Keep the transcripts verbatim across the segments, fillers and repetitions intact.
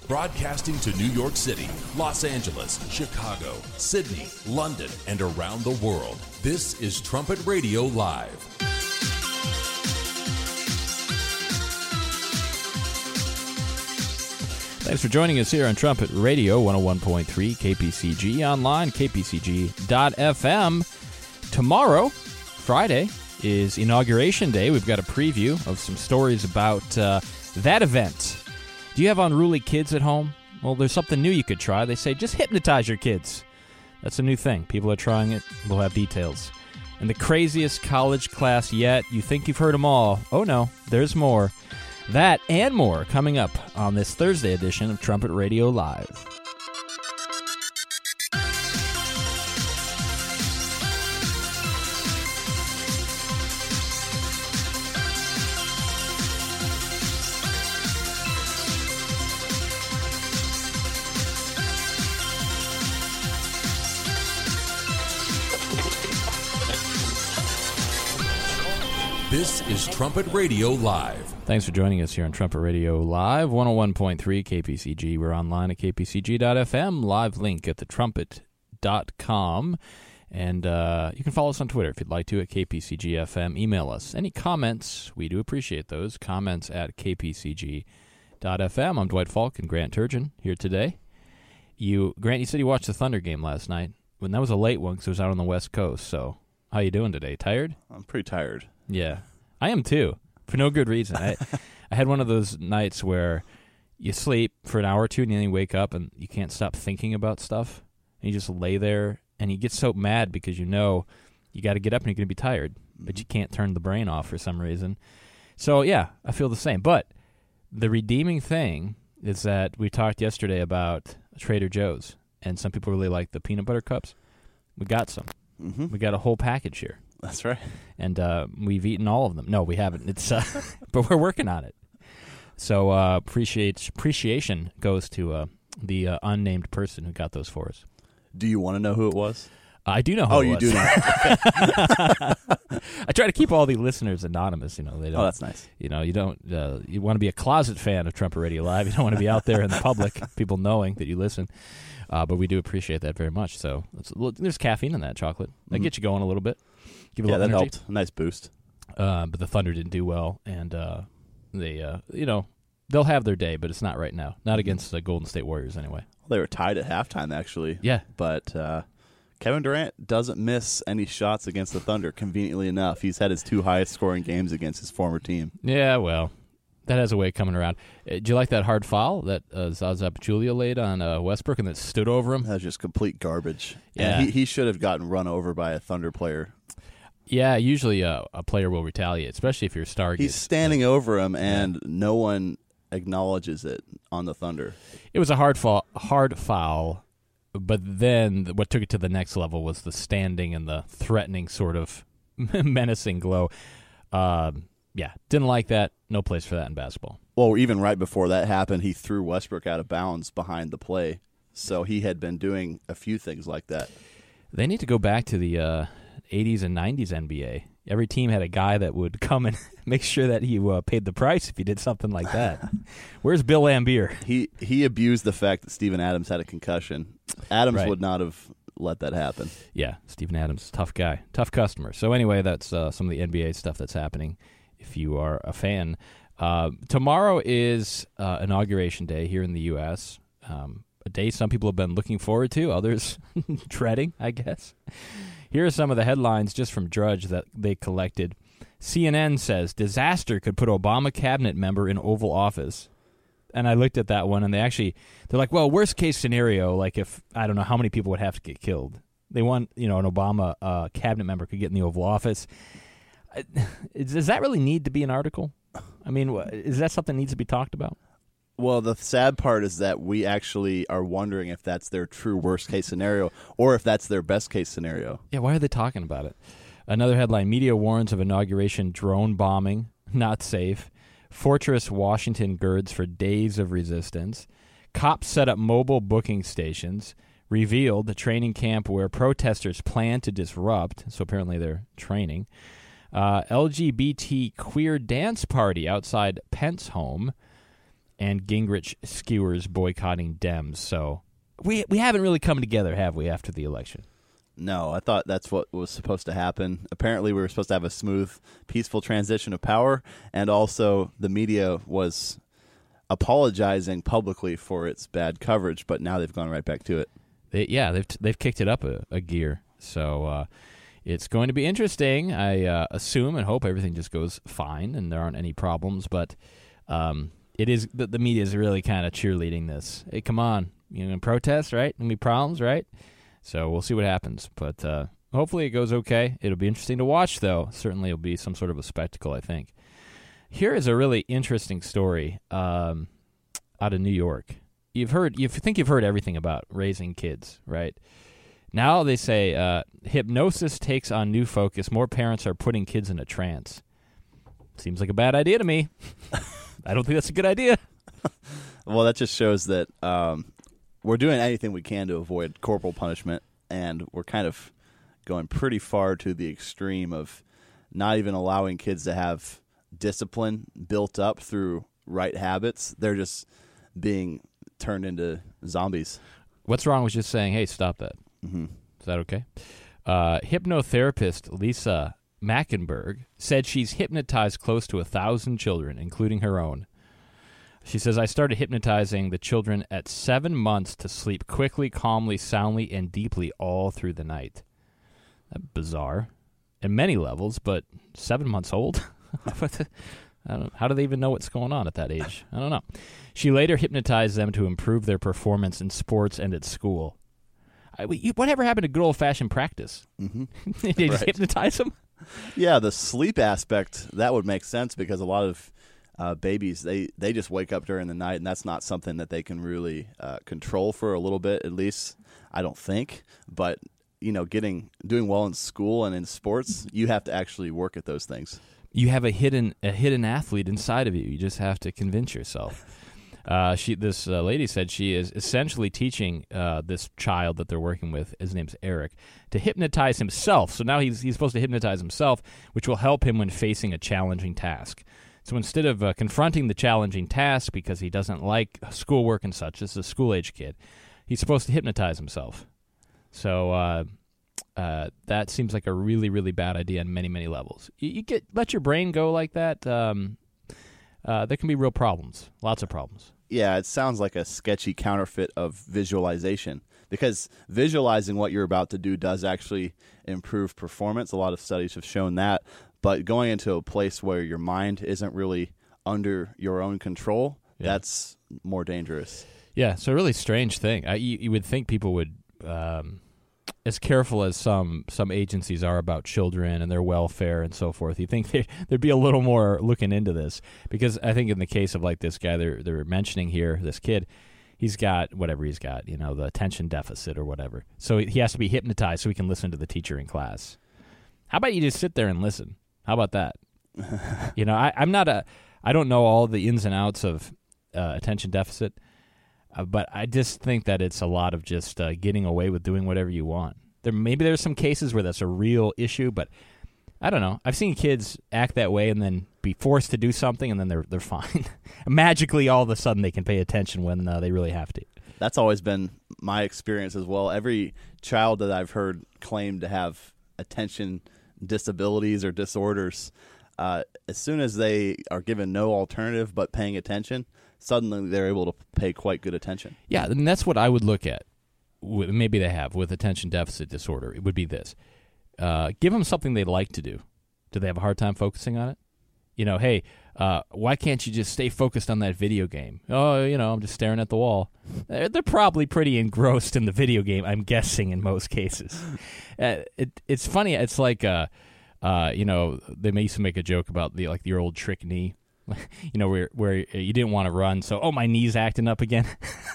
Broadcasting to New York City, Los Angeles, Chicago, Sydney, London, and around the world. This is Trumpet Radio Live. Thanks for joining us here on Trumpet Radio one oh one point three K P C G, online, k p c g dot f m. Tomorrow, Friday, is Inauguration Day. We've got a preview of some stories about uh, that event. Do you have unruly kids at home? Well, there's something new you could try. They say just hypnotize your kids. That's a new thing. People are trying it. We'll have details. And the craziest college class yet. You think you've heard them all. Oh, no. There's more. That and more coming up on this Thursday edition of Trumpet Radio Live. This is Trumpet Radio Live. Thanks for joining us here on Trumpet Radio Live, one oh one point three K P C G. We're online at k p c g dot f m, live link at the trumpet dot com. And uh, you can follow us on Twitter if you'd like to at K P C G F M. Email us. Any comments, we do appreciate those. Comments at k p c g dot f m. I'm Dwight Falk and Grant Turgeon here today. You, Grant, you said you watched the Thunder game last night. Well, that was a late one because it was out on the West Coast. So how you doing today? Tired? I'm pretty tired. Yeah, I am too, for no good reason. I I had one of those nights where you sleep for an hour or two and then you wake up and you can't stop thinking about stuff. And you just lay there and you get so mad because you know you got to get up and you're going to be tired, mm-hmm. but you can't turn the brain off for some reason. So, yeah, I feel the same. But the redeeming thing is that we talked yesterday about Trader Joe's, and some people really like the peanut butter cups. We got some. Mm-hmm. We got a whole package here. That's right. And uh, we've eaten all of them. No, we haven't. It's uh, but we're working on it. So uh, appreciate, appreciation goes to uh, the uh, unnamed person who got those for us. Do you want to know who it was? Uh, I do know who oh, it you was. do know. I try to keep all the listeners anonymous. You know, they don't. Oh, that's nice. You know, you don't. Uh, you want to be a closet fan of Trumpet Radio Live. You don't want to be out there in the public, people knowing that you listen. Uh, but we do appreciate that very much. So it's, there's caffeine in that chocolate. That mm-hmm. gets you going a little bit. Give you yeah, a that energy. helped. A nice boost. Uh, but the Thunder didn't do well, and uh, they, uh, you know, they'll have their day, but it's not right now. Not against the Golden State Warriors, anyway. Well, they were tied at halftime, actually. Yeah. But uh, Kevin Durant doesn't miss any shots against the Thunder, conveniently enough. He's had his two highest scoring games against his former team. Yeah, well, that has a way of coming around. Uh, did you like that hard foul that uh, Zaza Pachulia laid on uh, Westbrook and that stood over him? That was just complete garbage. Yeah. And he, he should have gotten run over by a Thunder player. Yeah, usually uh, a player will retaliate, especially if you're a star. He's standing yeah. over him, and yeah. no one acknowledges it on the Thunder. It was a hard foul, hard foul, but then what took it to the next level was the standing and the threatening sort of menacing glow. Um, yeah, didn't like that. No place for that in basketball. Well, even right before that happened, he threw Westbrook out of bounds behind the play. So he had been doing a few things like that. They need to go back to the uh, eighties and nineties N B A. Every team had a guy that would come and make sure that he uh, paid the price if he did something like that. Where's Bill Laimbeer? He he abused the fact that Steven Adams had a concussion. Adams right. would not have let that happen. Yeah, Steven Adams, tough guy, tough customer. So anyway, that's uh, some of the N B A stuff that's happening if you are a fan. Uh, tomorrow is uh, Inauguration Day here in the U S Um, a day some people have been looking forward to, others dreading, I guess. Here are some of the headlines just from Drudge that they collected. C N N says, disaster could put Obama cabinet member in Oval Office. And I looked at that one, and they actually, they're like, well, worst case scenario, like if, I don't know how many people would have to get killed. They want, you know, an Obama uh, cabinet member could get in the Oval Office. Does that really need to be an article? I mean, is that something that needs to be talked about? Well, the sad part is that we actually are wondering if that's their true worst-case scenario or if that's their best-case scenario. Yeah, why are they talking about it? Another headline, media warns of inauguration drone bombing, not safe. Fortress Washington girds for days of resistance. Cops set up mobile booking stations. Revealed the training camp where protesters plan to disrupt, so apparently they're training. Uh, L G B T queer dance party outside Pence home. and Gingrich skewers boycotting Dems. So we we haven't really come together, have we, after the election? No, I thought that's what was supposed to happen. Apparently, we were supposed to have a smooth, peaceful transition of power, and also the media was apologizing publicly for its bad coverage, but now they've gone right back to it. They, yeah, they've they've kicked it up a, a gear. So uh, it's going to be interesting. I uh, assume and hope everything just goes fine and there aren't any problems. But um, it is the, the media is really kind of cheerleading this. Hey, come on, you know, protest, right? Gonna be problems, right? So we'll see what happens. But uh, hopefully it goes okay. It'll be interesting to watch, though. Certainly it'll be some sort of a spectacle, I think. Here is a really interesting story um, out of New York. You've heard, you think you've heard everything about raising kids, right? Now they say uh, hypnosis takes on new focus. More parents are putting kids in a trance. Seems like a bad idea to me. I don't think that's a good idea. Well, that just shows that um, we're doing anything we can to avoid corporal punishment, and we're kind of going pretty far to the extreme of not even allowing kids to have discipline built up through right habits. They're just being turned into zombies. What's wrong with just saying, hey, stop that? Mm-hmm. Is that okay? Uh, hypnotherapist Lisa Mackenberg said she's hypnotized close to a thousand children, including her own. She says, I started hypnotizing the children at seven months to sleep quickly, calmly, soundly, and deeply all through the night. That's bizarre in many levels, but seven months old? I don't know. How do they even know what's going on at that age? I don't know. She later hypnotized them to improve their performance in sports and at school. I, you, whatever happened to good old-fashioned practice? Mm-hmm. Did they just Right. hypnotize them? Yeah, the sleep aspect, that would make sense because a lot of uh, babies, they, they just wake up during the night, and that's not something that they can really uh, control for a little bit, at least, I don't think. But, you know, getting doing well in school and in sports, you have to actually work at those things. You have a hidden a hidden athlete inside of you. You just have to convince yourself. Uh, she, this uh, lady said she is essentially teaching uh, this child that they're working with, his name's Eric, to hypnotize himself. So now he's he's supposed to hypnotize himself, which will help him when facing a challenging task. So instead of uh, confronting the challenging task because he doesn't like schoolwork and such, this is a school-age kid, he's supposed to hypnotize himself. So uh, uh, that seems like a really, really bad idea on many, many levels. You, you get let your brain go like that, um, uh, there can be real problems, lots of problems. Yeah, it sounds like a sketchy counterfeit of visualization because visualizing what you're about to do does actually improve performance. A lot of studies have shown that. But going into a place where your mind isn't really under your own control, yeah. that's more dangerous. Yeah, it's a really strange thing. I, you, you would think people would, um, as careful as some some agencies are about children and their welfare and so forth, you think there, there'd be a little more looking into this. Because I think in the case of like this guy they're, they're mentioning here, this kid, he's got whatever he's got, you know, the attention deficit or whatever. So he has to be hypnotized so he can listen to the teacher in class. How about you just sit there and listen? How about that? you know, I, I'm not a, I don't know all the ins and outs of uh, attention deficit, uh, but I just think that it's a lot of just uh, getting away with doing whatever you want. There maybe there's some cases where that's a real issue, but I don't know. I've seen kids act that way and then be forced to do something, and then they're they're fine. Magically, all of a sudden, they can pay attention when uh, they really have to. That's always been my experience as well. Every child that I've heard claim to have attention disabilities or disorders, uh, as soon as they are given no alternative but paying attention, suddenly they're able to pay quite good attention. Yeah, and that's what I would look at. Maybe they have with attention deficit disorder. It would be this. Uh, give them something they like to do. Do they have a hard time focusing on it? You know, hey, uh, why can't you just stay focused on that video game? Oh, you know, I'm just staring at the wall. They're, they're probably pretty engrossed in the video game, I'm guessing, in most cases. Uh, it, it's funny. It's like, uh, uh, you know, they used to make a joke about the like the old trick knee. You know, where where you didn't want to run, so, oh, my knee's acting up again.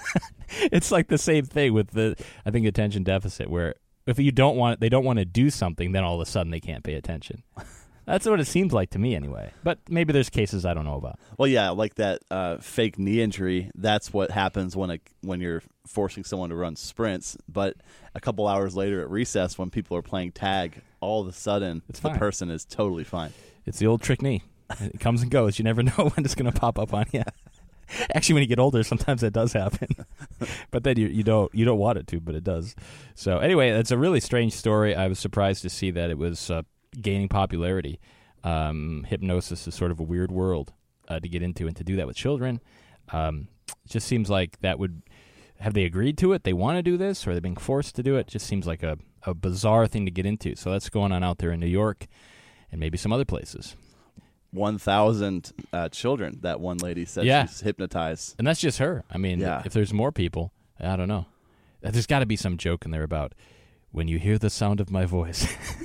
It's like the same thing with the, I think, attention deficit, where if you don't want, they don't want to do something, then all of a sudden they can't pay attention. That's what it seems like to me anyway. But maybe there's cases I don't know about. Well, yeah, like that uh, fake knee injury, that's what happens when a, when you're forcing someone to run sprints. But a couple hours later at recess when people are playing tag, all of a sudden it's the fine. person is totally fine. It's the old trick knee. It comes and goes. You never know when it's going to pop up on you. Actually, when you get older, sometimes that does happen. But then you you don't you don't want it to, but it does. So anyway, it's a really strange story. I was surprised to see that it was uh, gaining popularity. Um, hypnosis is sort of a weird world uh, to get into, and to do that with children, um, it just seems like that would. Have they agreed to it? They want to do this, or are they being forced to do it? It just seems like a, a bizarre thing to get into. So that's going on out there in New York and maybe some other places. one thousand uh, children, that one lady said yeah. she's hypnotized. And that's just her. I mean, yeah. if there's more people, I don't know. There's got to be some joke in there about when you hear the sound of my voice.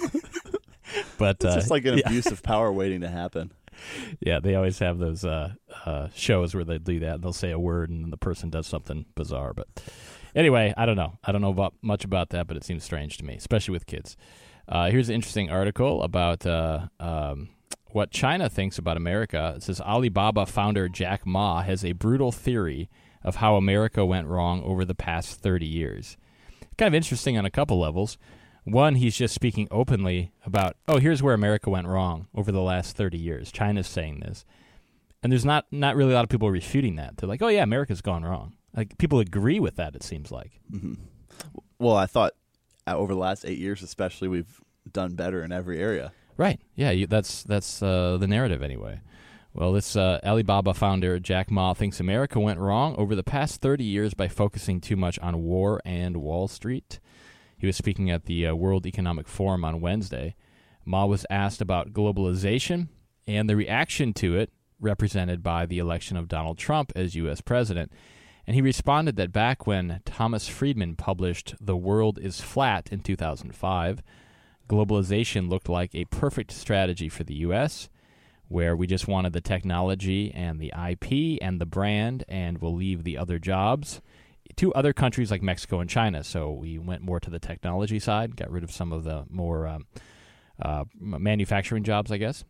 But It's uh, just like an yeah. abuse of power waiting to happen. Yeah, they always have those uh, uh, shows where they do that, and they'll say a word, and the person does something bizarre. But anyway, I don't know. I don't know about much about that, but it seems strange to me, especially with kids. Uh, here's an interesting article about uh, um, what China thinks about America. It says Alibaba founder Jack Ma has a brutal theory of how America went wrong over the past thirty years. Kind of interesting on a couple levels. One, he's just speaking openly about, oh, here's where America went wrong over the last thirty years. China's saying this. And there's not, not really a lot of people refuting that. They're like, oh, yeah, America's gone wrong. Like, people agree with that, it seems like. Mm-hmm. Well, I thought uh, over the last eight years especially, we've done better in every area. Right. Yeah, you, that's that's uh, the narrative anyway. Well, this uh, Alibaba founder, Jack Ma, thinks America went wrong over the past thirty years by focusing too much on war and Wall Street. He was speaking at the uh, World Economic Forum on Wednesday. Ma was asked about globalization and the reaction to it, represented by the election of Donald Trump as U S president. And he responded that back when Thomas Friedman published The World is Flat in two thousand five, globalization looked like a perfect strategy for the U S, where we just wanted the technology and the I P and the brand, and we'll leave the other jobs to other countries like Mexico and China. So we went more to the technology side, got rid of some of the more um, uh, manufacturing jobs, I guess.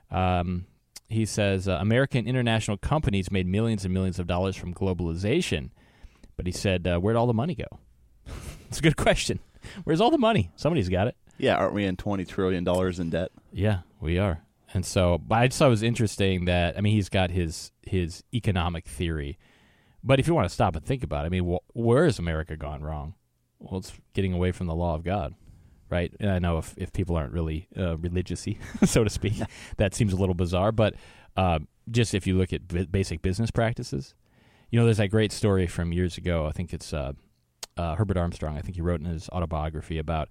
Um, he says uh, American international companies made millions and millions of dollars from globalization. But he said, uh, where'd all the money go? It's a good question. Where's all the money? Somebody's got it. Yeah, aren't we in twenty trillion dollars in debt? Yeah, we are. And so but I just thought it was interesting that, I mean, he's got his his economic theory. But if you want to stop and think about it, I mean, wh- where has America gone wrong? Well, it's getting away from the law of God, right? And I know if, if people aren't really uh, religious-y, so to speak, that seems a little bizarre. But uh, just if you look at b- basic business practices, you know, there's that great story from years ago. I think it's uh, uh, Herbert Armstrong. I think he wrote in his autobiography about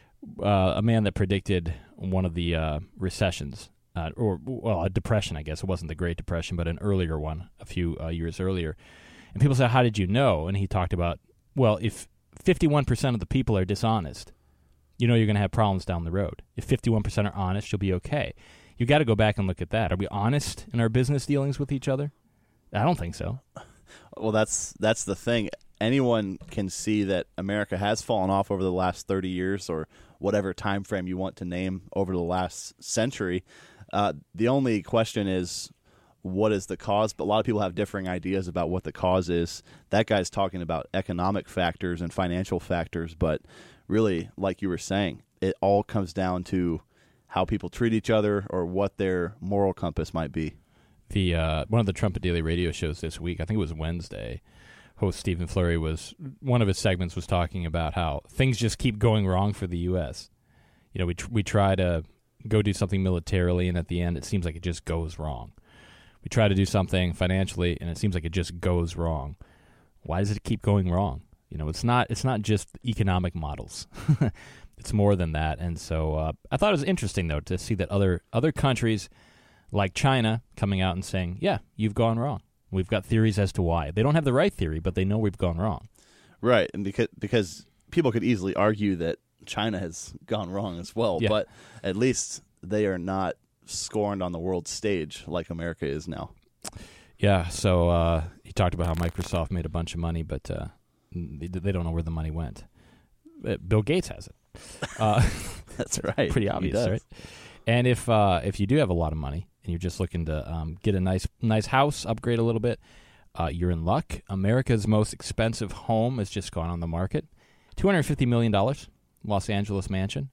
uh, a man that predicted one of the uh, recessions, uh, or, well, a depression, I guess. It wasn't the Great Depression, but an earlier one a few uh, years earlier. And people say, how did you know? And he talked about, well, if fifty-one percent of the people are dishonest, you know you're going to have problems down the road. If fifty-one percent are honest, you'll be okay. You got to go back and look at that. Are we honest in our business dealings with each other? I don't think so. Well, that's that's the thing. Anyone can see that America has fallen off over the last thirty years, or whatever time frame you want to name over the last century. Uh, the only question is, what is the cause? But a lot of people have differing ideas about what the cause is. That guy's talking about economic factors and financial factors, but really, like you were saying, it all comes down to how people treat each other or what their moral compass might be. The uh, one of the Trumpet Daily radio shows this week, I think it was Wednesday, host Stephen Flurry was, one of his segments was talking about how things just keep going wrong for the U S. You know, we tr- we try to go do something militarily, and at the end it seems like it just goes wrong. We try to do something financially, and it seems like it just goes wrong. Why does it keep going wrong? You know, it's not it's not just economic models. It's more than that. And so uh, I thought it was interesting, though, to see that other other countries like China coming out and saying, yeah, you've gone wrong. We've got theories as to why. They don't have the right theory, but they know we've gone wrong. Right, and because because people could easily argue that China has gone wrong as well, Yeah. but at least they are not scorned on the world stage like America is now. Yeah, so uh, he talked about how Microsoft made a bunch of money, but uh, they, they don't know where the money went. Uh, Bill Gates has it. Uh, That's right. Pretty He obvious, does. right? And if uh, if you do have a lot of money and you're just looking to um, get a nice nice house, upgrade a little bit, uh, you're in luck. America's most expensive home has just gone on the market, two hundred fifty million dollars, Los Angeles mansion.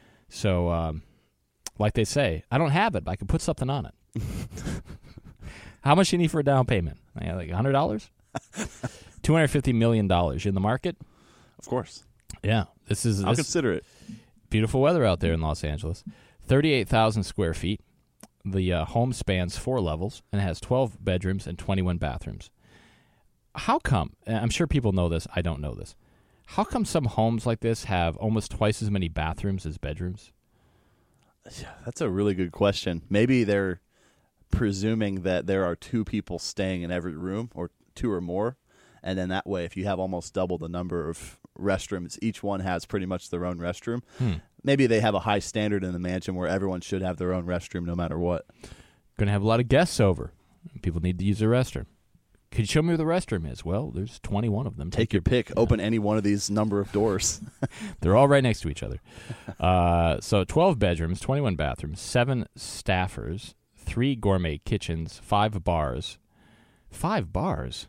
So, um, like they say, I don't have it, but I can put something on it. How much do you need for a down payment? Yeah, like one hundred dollars? two hundred fifty million dollars. You in the market? Of course. Yeah. This is I'll this consider it. beautiful weather out there in Los Angeles. thirty-eight thousand square feet. The uh, home spans four levels and has twelve bedrooms and twenty-one bathrooms. How come? I'm sure people know this. I don't know this. How come some homes like this have almost twice as many bathrooms as bedrooms? Yeah, that's a really good question. Maybe they're presuming that there are two people staying in every room, or two or more, and then that way, if you have almost double the number of restrooms, each one has pretty much their own restroom. Hmm. Maybe they have a high standard in the mansion where everyone should have their own restroom no matter what. Going to have a lot of guests over. People need to use their restroom. Could you show me where the restroom is? Well, there's twenty-one of them. Take, Take your pick. Yeah. Open any one of these number of doors. They're all right next to each other. Uh, so twelve bedrooms, twenty-one bathrooms, seven staffers, three gourmet kitchens, five bars. Five bars?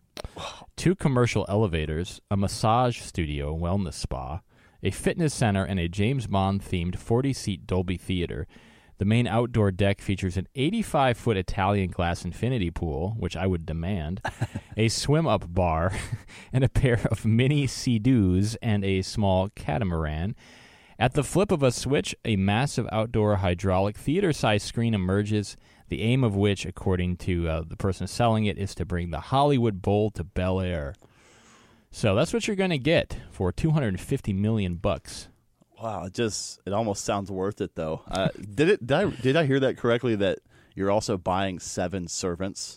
Two commercial elevators, a massage studio, wellness spa, a fitness center, and a James Bond-themed forty-seat Dolby Theater. The main outdoor deck features an eighty-five foot Italian glass infinity pool, which I would demand, a swim-up bar, and a pair of mini Sea-Doos and a small catamaran. At the flip of a switch, a massive outdoor hydraulic theater-sized screen emerges, the aim of which, according to uh, the person selling it, is to bring the Hollywood Bowl to Bel Air. So that's what you're going to get for two hundred fifty million bucks. Wow, it just it almost sounds worth it though. Uh, did it? Did I, did I hear that correctly? That you're also buying seven servants,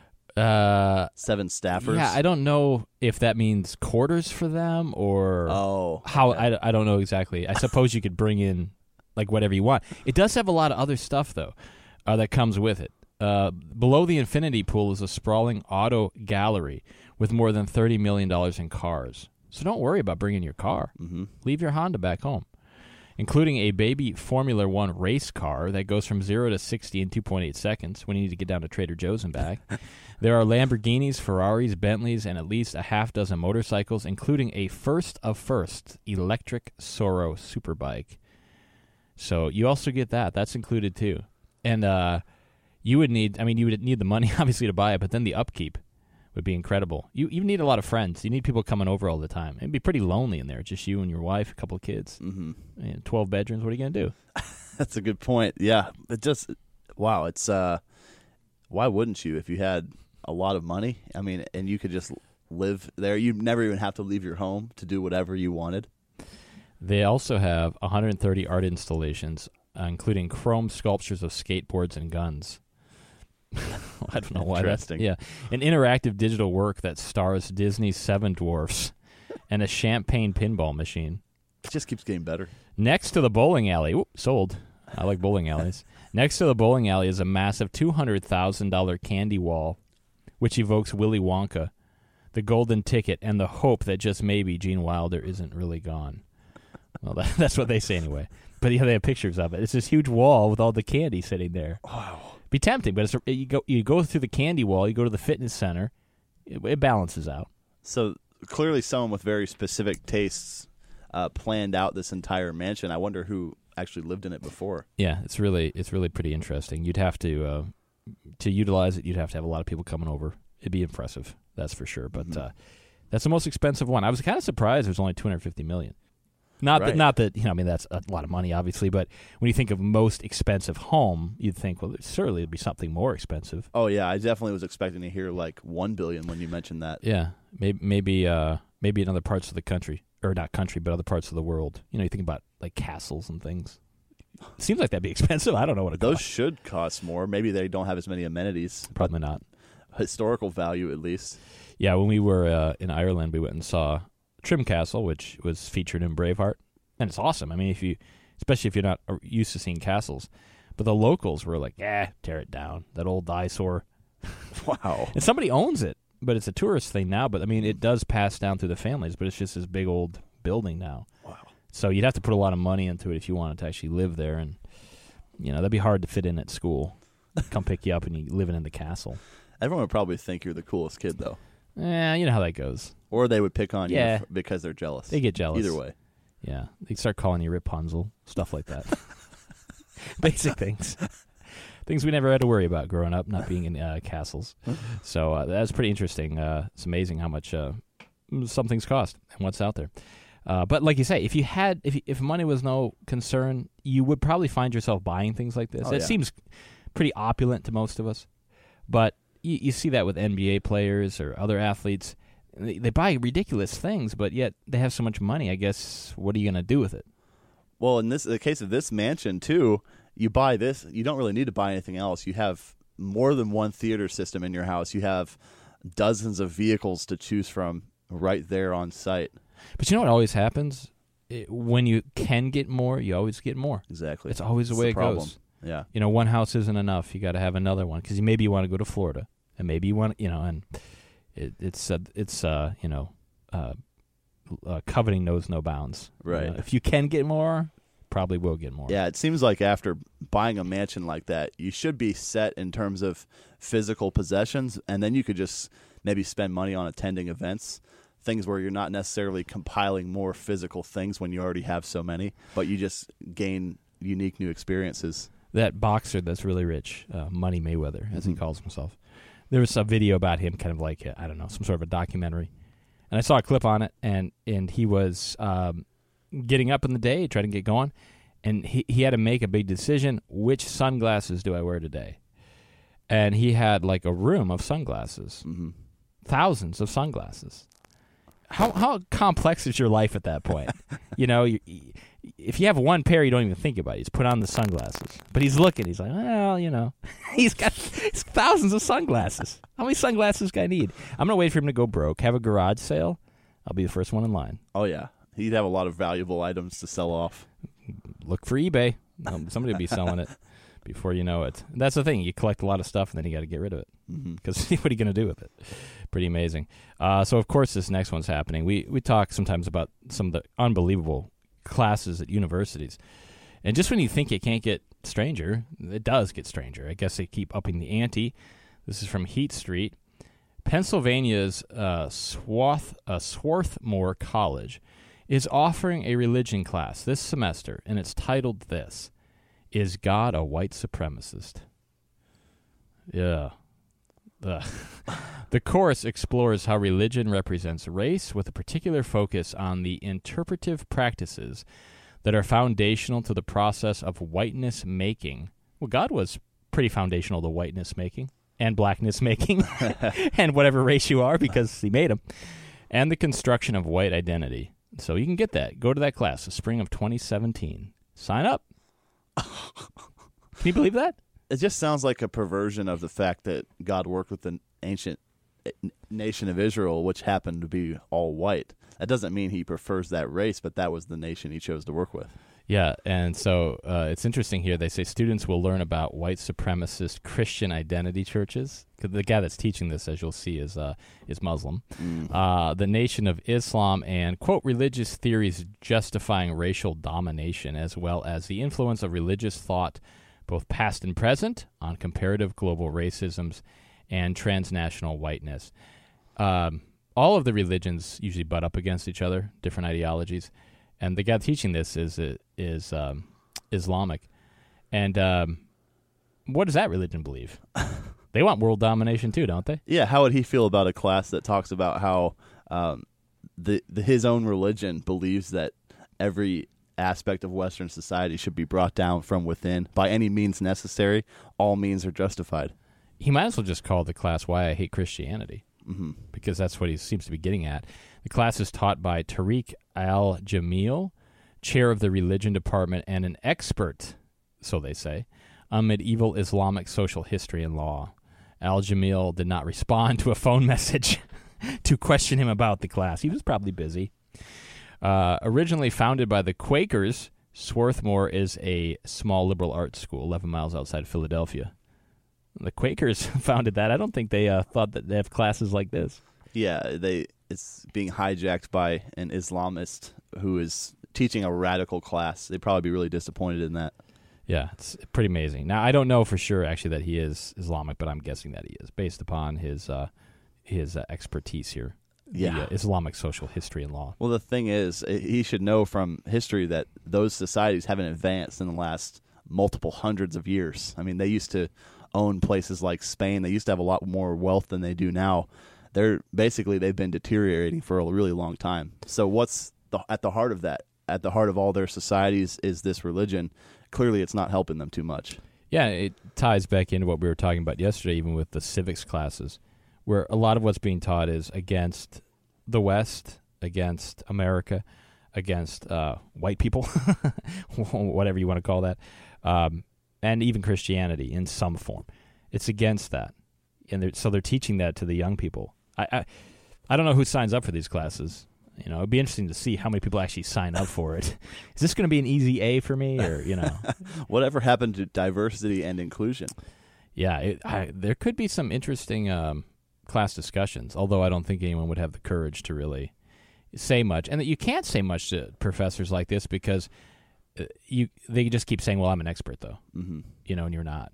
uh, seven staffers. Yeah, I don't know if that means quarters for them or oh how. Okay. I, I don't know exactly. I suppose you could bring in like whatever you want. It does have a lot of other stuff though uh, that comes with it. Uh, below the infinity pool is a sprawling auto gallery with more than thirty million dollars in cars. So don't worry about bringing your car. Mm-hmm. Leave your Honda back home, including a baby Formula One race car that goes from zero to sixty in two point eight seconds when you need to get down to Trader Joe's and back. There are Lamborghinis, Ferraris, Bentleys, and at least a half dozen motorcycles, including a first of first electric Soro superbike. So you also get that. That's included too. And uh, you would need, I mean, you would need the money, obviously, to buy it, but then the upkeep would be incredible. You you need a lot of friends. You need people coming over all the time. It'd be pretty lonely in there, just you and your wife, a couple of kids. Mm-hmm. And twelve bedrooms, what are you going to do? That's a good point. Yeah, it just, wow, it's, uh, why wouldn't you if you had a lot of money? I mean, and you could just live there. You'd never even have to leave your home to do whatever you wanted. They also have one hundred thirty art installations, uh, including chrome sculptures of skateboards and guns. I don't know why that's yeah. An interactive digital work that stars Disney's Seven Dwarfs and a champagne pinball machine. It just keeps getting better. Next to the bowling alley, whoop, sold. I like bowling alleys. Next to the bowling alley is a massive two hundred thousand dollars candy wall, which evokes Willy Wonka, the golden ticket, and the hope that just maybe Gene Wilder isn't really gone. Well, that, that's what they say anyway. But yeah, they have pictures of it. It's this huge wall with all the candy sitting there. Wow. Be tempting, but it's, you go you go through the candy wall, you go to the fitness center, it, it balances out. So clearly someone with very specific tastes uh, planned out this entire mansion. I wonder who actually lived in it before. Yeah, it's really it's really pretty interesting. You'd have to uh, to utilize it. You'd have to have a lot of people coming over. It'd be impressive, that's for sure. But mm-hmm. uh, that's the most expensive one. I was kind of surprised it was only two hundred fifty million dollars. Not right. that, not that you know. I mean, that's a lot of money, obviously. But when you think of most expensive home, you'd think, well, certainly it'd be something more expensive. Oh yeah, I definitely was expecting to hear like one billion when you mentioned that. Yeah, maybe maybe uh, maybe in other parts of the country, or not country, but other parts of the world. You know, you think about like castles and things. It seems like that'd be expensive. I don't know what it those costs. should cost more. Maybe they don't have as many amenities. Probably not. Historical value, at least. Yeah, when we were uh, in Ireland, we went and saw Trim Castle, which was featured in Braveheart. And it's awesome. I mean, if you, especially if you're not used to seeing castles, but the locals were like, "Eh, tear it down. That old eyesore." Wow. And somebody owns it, but it's a tourist thing now. But I mean, it does pass down through the families, but it's just this big old building now. Wow. So you'd have to put a lot of money into it if you wanted to actually live there, and you know that'd be hard to fit in at school. Come pick you up and you living in the castle. Everyone would probably think you're the coolest kid, though. Yeah, you know how that goes. Or they would pick on Yeah. you because they're jealous. They get jealous. Either way. Yeah, they start calling you Rapunzel, stuff like that. Basic things. things we never had to worry about growing up, not being in uh, castles. So uh, that's pretty interesting. Uh, it's amazing how much uh, some things cost and what's out there. Uh, but like you say, if you had, if if money was no concern, you would probably find yourself buying things like this. Oh, it yeah. seems pretty opulent to most of us, but you, you see that with N B A players or other athletes. They, they buy ridiculous things, but yet they have so much money. I guess what are you going to do with it? Well, in this the case of this mansion too, you buy this, you don't really need to buy anything else. You have more than one theater system in your house. You have dozens of vehicles to choose from right there on site. But you know what always happens? It, when you can get more, you always get more. Exactly. It's always the It's way the it problem. goes. Yeah. You know, one house isn't enough. You got to have another one because maybe you want to go to Florida, and maybe you want, you know, and it, it's uh, it's uh, you know, uh, uh, coveting knows no bounds. Right. Uh, if you can get more, probably will get more. Yeah, it seems like after buying a mansion like that, you should be set in terms of physical possessions, and then you could just maybe spend money on attending events, things where you're not necessarily compiling more physical things when you already have so many, but you just gain unique new experiences. That boxer that's really rich, uh, Money Mayweather, as Mm-hmm. he calls himself. There was a video about him, kind of like, I don't know, some sort of a documentary. And I saw a clip on it, and, and he was um, getting up in the day, trying to get going, and he, he had to make a big decision. Which sunglasses do I wear today? And he had like a room of sunglasses, Mm-hmm. thousands of sunglasses. How how complex is your life at that point? You know, you, if you have one pair, you don't even think about it. You just put on the sunglasses. But he's looking. He's like, well, you know, he's got he's thousands of sunglasses. How many sunglasses can I need? I'm going to wait for him to go broke, have a garage sale. I'll be the first one in line. Oh, yeah. He'd have a lot of valuable items to sell off. Look for eBay. Um, somebody will be selling it before you know it. And that's the thing. You collect a lot of stuff, and then you got to get rid of it. Because Mm-hmm. what are you going to do with it? Pretty amazing. Uh, so, of course, this next one's happening. We we talk sometimes about some of the unbelievable classes at universities. And just when you think it can't get stranger, it does get stranger. I guess they keep upping the ante. This is from Heat Street. Pennsylvania's uh, Swarth, uh, Swarthmore College is offering a religion class this semester, and it's titled this, Is God a White Supremacist? Yeah. Ugh. The course explores how religion represents race with a particular focus on the interpretive practices that are foundational to the process of whiteness making. Well, God was pretty foundational to whiteness making and blackness making and whatever race you are because he made them. And the construction of white identity. So you can get that. Go to that class, the spring of twenty seventeen. Sign up. Can you believe that? It just sounds like a perversion of the fact that God worked with the ancient nation of Israel, which happened to be all white. That doesn't mean he prefers that race, but that was the nation he chose to work with. Yeah, and so uh, it's interesting here. They say students will learn about white supremacist Christian identity churches. 'Cause the guy that's teaching this, as you'll see, is uh, is Muslim. Mm. Uh, the Nation of Islam and, quote, religious theories justifying racial domination, as well as the influence of religious thought, both past and present, on comparative global racisms and transnational whiteness. Um, all of the religions usually butt up against each other, different ideologies. And the guy teaching this is is um, Islamic. And um, what does that religion believe? They want world domination too, don't they? Yeah, how would he feel about a class that talks about how um, the, the his own religion believes that every aspect of Western society should be brought down from within by any means necessary? All means are justified. He might as well just call the class Why I Hate Christianity, Mm-hmm. because that's what he seems to be getting at. The class is taught by Tariq Al-Jamil, chair of the religion department and an expert, so they say, on medieval Islamic social history and law. Al-Jamil did not respond to a phone message to question him about the class. He was probably busy. Uh, originally founded by the Quakers, Swarthmore is a small liberal arts school eleven miles outside Philadelphia. The Quakers founded that. I don't think they uh, thought that they have classes like this. Yeah, they it's being hijacked by an Islamist who is teaching a radical class. They'd probably be really disappointed in that. Yeah, it's pretty amazing. Now, I don't know for sure, actually, that he is Islamic, but I'm guessing that he is, based upon his uh, his uh, expertise here. Yeah. The, uh, Islamic social history and law. Well, the thing is, he should know from history that those societies haven't advanced in the last multiple hundreds of years. I mean, they used to own places like Spain. They used to have a lot more wealth than they do now. They're basically they've been deteriorating for a really long time. So what's the, at the heart of that? At the heart of all their societies is this religion. Clearly, it's not helping them too much. Yeah, it ties back into what we were talking about yesterday, even with the civics classes, where a lot of what's being taught is against the West, against America, against uh, white people, whatever you want to call that, um, and even Christianity in some form. It's against that, and they're, so they're teaching that to the young people. I, I I don't know who signs up for these classes. You know, it'd be interesting to see how many people actually sign up for it. Is this going to be an easy A for me, or you know, whatever happened to diversity and inclusion? Yeah, it, I, there could be some interesting um, class discussions. Although I don't think anyone would have the courage to really say much, and that you can't say much to professors like this because uh, you they just keep saying, "Well, I'm an expert," though. Mm-hmm. You know, and you're not.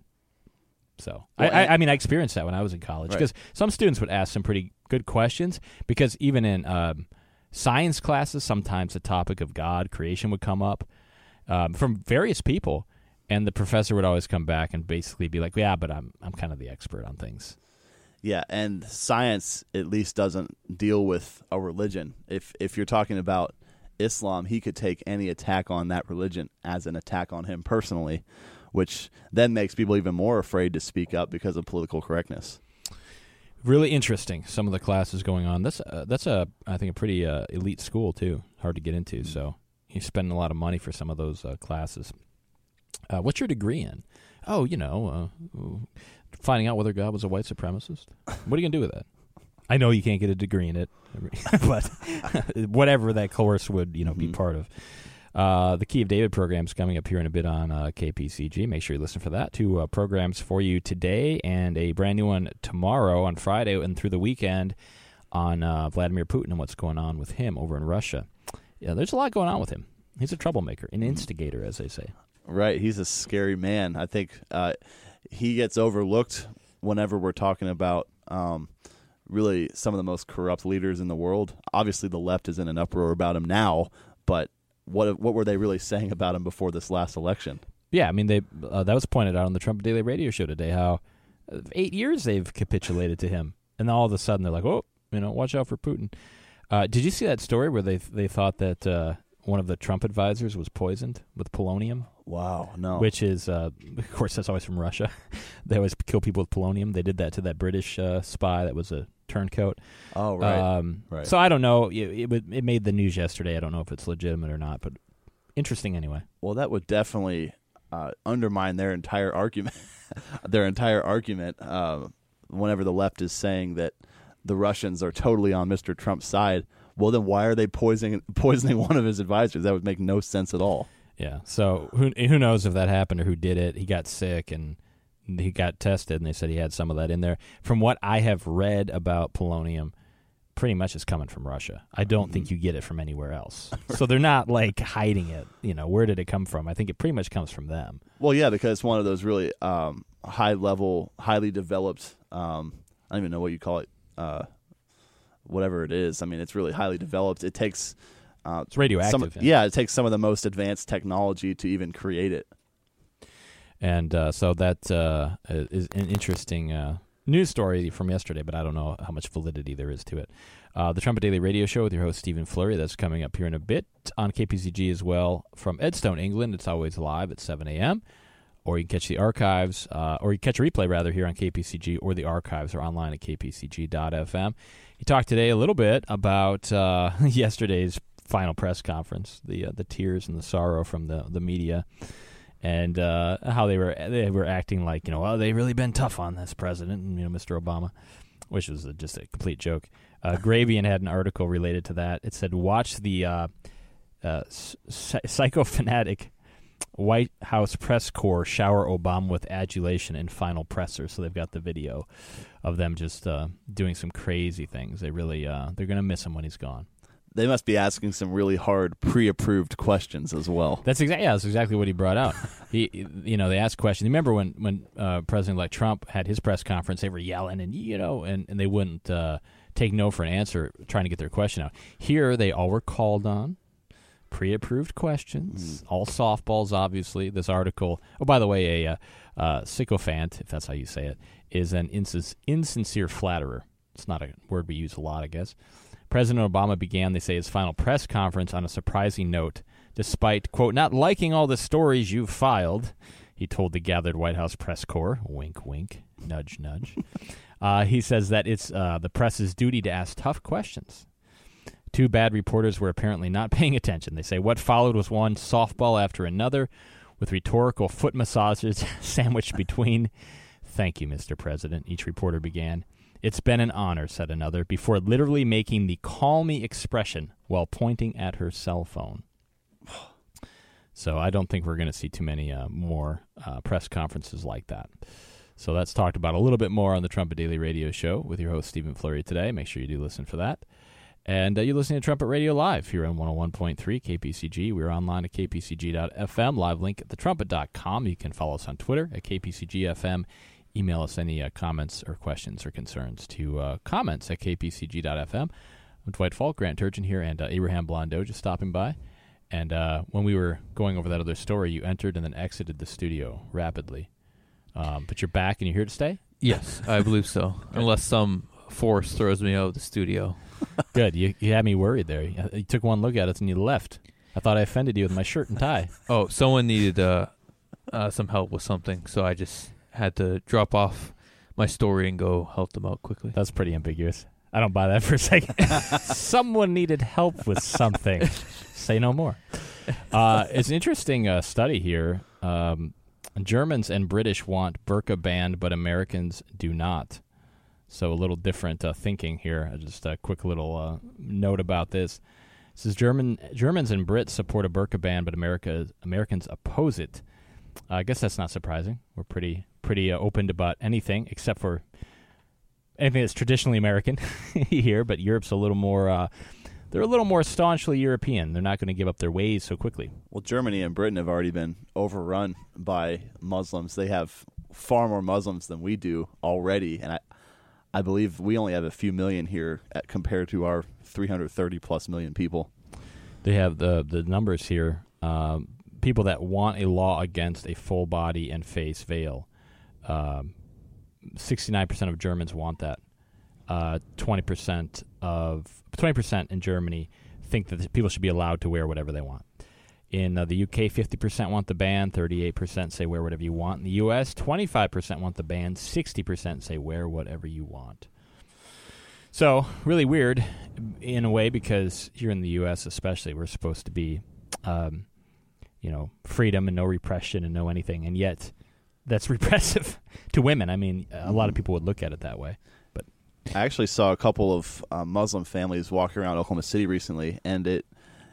So well, I, I, I mean, I experienced that when I was in college because right. some students would ask some pretty good questions because even in um, science classes, sometimes the topic of God, creation would come up um, from various people, and the professor would always come back and basically be like, "Yeah, but I'm I'm kind of the expert on things." Yeah, and science at least doesn't deal with a religion. If if you're talking about Islam, he could take any attack on that religion as an attack on him personally, which then makes people even more afraid to speak up because of political correctness. Really interesting. Some of the classes going on. That's uh, that's a I think a pretty uh, elite school too. Hard to get into. Mm-hmm. So you're spending a lot of money for some of those uh, classes. Uh, what's your degree in? Oh, you know, uh, finding out whether God was a white supremacist. What are you gonna do with that? I know you can't get a degree in it, but whatever that course would you know mm-hmm. be part of. Uh, the Key of David program is coming up here in a bit on uh, K P C G. Make sure you listen for that. Two uh, programs for you today and a brand new one tomorrow on Friday and through the weekend on uh, Vladimir Putin and what's going on with him over in Russia. Yeah, there's a lot going on with him. He's a troublemaker, an instigator, as they say. Right. He's a scary man. I think uh, he gets overlooked whenever we're talking about um, really some of the most corrupt leaders in the world. Obviously, the left is in an uproar about him now, but What what were they really saying about him before this last election? Yeah, I mean, they uh, that was pointed out on the Trump Daily Radio Show today, how uh, eight years they've capitulated to him, and all of a sudden they're like, oh, you know, watch out for Putin. Uh, did you see that story where they they thought that uh, one of the Trump advisors was poisoned with polonium? Wow, no. Which is, uh, of course, that's always from Russia. They always kill people with polonium. They did that to that British uh, spy that was a turncoat. Oh, right. Um, right. So I don't know. It, it, it made the news yesterday. I don't know if it's legitimate or not, but interesting anyway. Well, that would definitely uh, undermine their entire argument. their entire argument uh, whenever the left is saying that the Russians are totally on Mister Trump's side. Well, then why are they poisoning poisoning one of his advisors? That would make no sense at all. Yeah. So who who knows if that happened or who did it? He got sick and he got tested, and they said he had some of that in there. From what I have read about polonium, pretty much it's coming from Russia. I don't mm-hmm. think you get it from anywhere else. So they're not like hiding it. You know, where did it come from? I think it pretty much comes from them. Well, yeah, because it's one of those really um, high level, highly developed. Um, I don't even know what you call it. Uh, whatever it is. I mean, it's really highly developed. It takes. Uh, it's radioactive. Some, yeah. yeah, it takes some of the most advanced technology to even create it. And uh, so that uh, is an interesting uh, news story from yesterday, but I don't know how much validity there is to it. Uh, the Trumpet Daily Radio Show with your host, Stephen Flurry, that's coming up here in a bit on K P C G as well from Edstone, England. It's always live at seven a.m., or you can catch the archives, uh, or you can catch a replay, rather, here on K P C G, or the archives are online at k p c g dot f m. He talked today a little bit about uh, yesterday's final press conference, the uh, the tears and the sorrow from the, the media, and uh, how they were they were acting like, you know, well, they've really been tough on this president, and, you know, Mister Obama, which was a, just a complete joke. Uh, Gravian had an article related to that. It said, watch the uh, uh, psychophonatic White House press corps shower Obama with adulation and final presser. So they've got the video of them just uh, doing some crazy things. They really uh, they're going to miss him when he's gone. They must be asking some really hard pre-approved questions as well. That's exactly yeah, that's exactly what he brought out. he, you know, they asked questions. Remember when when uh, President-elect Trump had his press conference? They were yelling and you know, and, and they wouldn't uh, take no for an answer, trying to get their question out. Here, they all were called on pre-approved questions, mm. all softballs, obviously. This article, oh, by the way, a uh, uh, sycophant, if that's how you say it, is an insins- insincere flatterer. It's not a word we use a lot, I guess. President Obama began, they say, his final press conference on a surprising note. Despite, quote, not liking all the stories you've filed, he told the gathered White House press corps, wink, wink, nudge, nudge. uh, he says that it's uh, the press's duty to ask tough questions. Two bad reporters were apparently not paying attention. They say what followed was one softball after another, with rhetorical foot massages sandwiched between. Thank you, Mister President, each reporter began. It's been an honor, said another, before literally making the call me expression while pointing at her cell phone. So I don't think we're going to see too many uh, more uh, press conferences like that. So that's talked about a little bit more on the Trumpet Daily Radio Show with your host, Stephen Fleury, today. Make sure you do listen for that. And uh, you're listening to Trumpet Radio Live here on one oh one point three K P C G. We're online at k p c g dot f m, live link at the trumpet dot com. You can follow us on Twitter at K P C G F M. Email us any uh, comments or questions or concerns to uh, comments at k p c g dot f m. I'm Dwight Falk, Grant Turgeon here, and uh, Abraham Blondeau just stopping by. And uh, when we were going over that other story, you entered and then exited the studio rapidly. Um, but you're back and you're here to stay? Yes, I believe so. Unless some force throws me out of the studio. Good. You you had me worried there. You, you took one look at it and you left. I thought I offended you with my shirt and tie. Oh, someone needed uh, uh, some help with something, so I just had to drop off my story and go help them out quickly. That's pretty ambiguous. I don't buy that for a second. Someone needed help with something. Say no more. Uh, it's an interesting uh, study here. Um, Germans and British want burqa banned, but Americans do not. So a little different uh, thinking here. Just a quick little uh, note about this. It says German Germans and Brits support a burqa ban, but America Americans oppose it. Uh, I guess that's not surprising. We're pretty pretty uh, open to about anything, except for anything that's traditionally American here. But Europe's a little more. Uh, they're a little more staunchly European. They're not going to give up their ways so quickly. Well, Germany and Britain have already been overrun by Muslims. They have far more Muslims than we do already, and I. I believe we only have a few million here at, compared to our three hundred thirty plus million people. They have the the numbers here. Um, people that want a law against a full body and face veil. Um, sixty-nine percent of Germans want that. Uh, twenty percent of twenty percent in Germany think that people should be allowed to wear whatever they want. In uh, the U K, fifty percent want the ban, thirty-eight percent say wear whatever you want. In the U S, twenty-five percent want the ban, sixty percent say wear whatever you want. So, really weird in a way, because here in the U S especially, we're supposed to be, um, you know, freedom and no repression and no anything, and yet that's repressive to women. I mean, a lot of people would look at it that way. But I actually saw a couple of uh, Muslim families walking around Oklahoma City recently, and it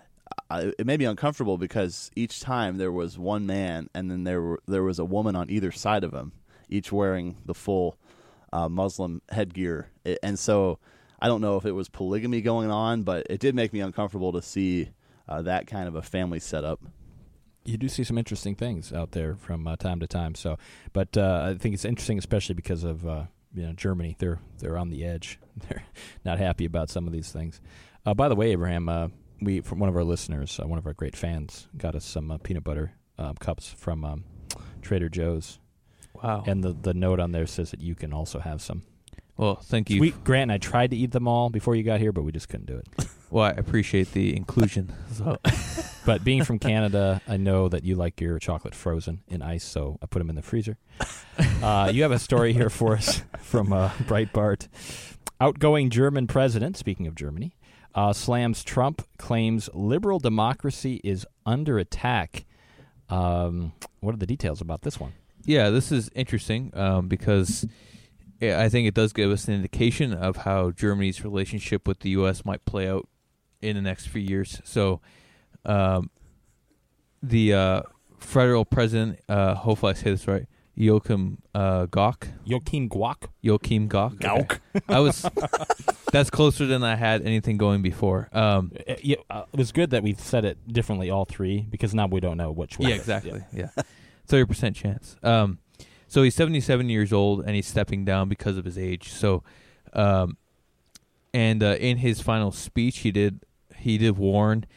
I, it made me uncomfortable because each time there was one man and then there were, there was a woman on either side of him, each wearing the full uh, Muslim headgear. It, and so I don't know if it was polygamy going on, but it did make me uncomfortable to see uh, that kind of a family setup. You do see some interesting things out there from uh, time to time. So, but uh, I think it's interesting, especially because of uh, you know Germany. They're they're on the edge. They're not happy about some of these things. Uh, by the way, Abraham. Uh, We, from one of our listeners, uh, one of our great fans, got us some uh, peanut butter uh, cups from um, Trader Joe's. Wow. And the, the note on there says that you can also have some. Well, thank you. We, Grant and I tried to eat them all before you got here, but we just couldn't do it. Well, I appreciate the inclusion. So. But being from Canada, I know that you like your chocolate frozen in ice, so I put them in the freezer. Uh, you have a story here for us from uh, Breitbart. Outgoing German president, speaking of Germany, Uh, slams Trump, claims liberal democracy is under attack. Um, what are the details about this one? Yeah, this is interesting um, because I think it does give us an indication of how Germany's relationship with the U S might play out in the next few years. So um, the uh, federal president, uh, hopefully I say this right, Joachim uh, Gauck. Joachim Gauck? Joachim Gauck. Gauck. Okay. I was... That's closer than I had anything going before. Um, it, yeah, uh, it was good that we said it differently, all three, because now we don't know which one. Yeah, exactly. Yeah, thirty percent chance. Um, so he's seventy-seven years old, and he's stepping down because of his age. So, um, and uh, in his final speech, he did he did warn